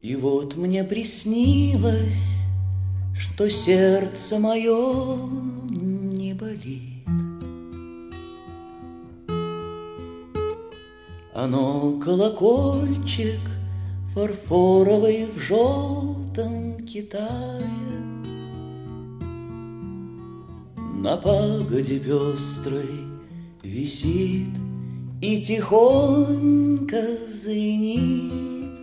И вот мне приснилось, что сердце мое не болит. Оно колокольчик фарфоровый в желтом Китае, на пагоде пестрой висит и тихонько звенит.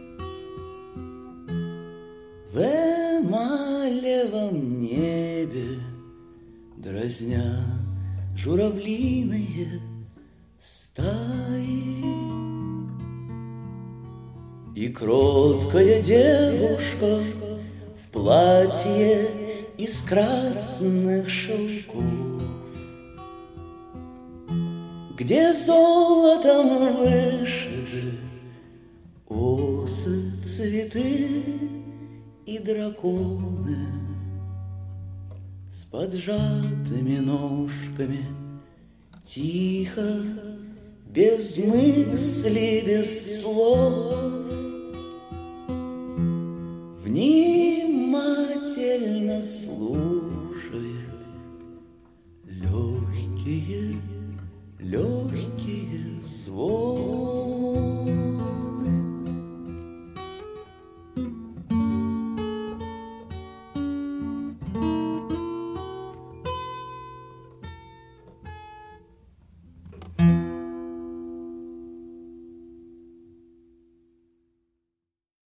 В эмалевом небе, дразня журавлиные стаи, и кроткая девушка в платье из красных шелков, где золотом вышиты осы, цветы и драконы, с поджатыми ножками, тихо, без мысли, без слов, внимательно слушая легкие, легкие звуки.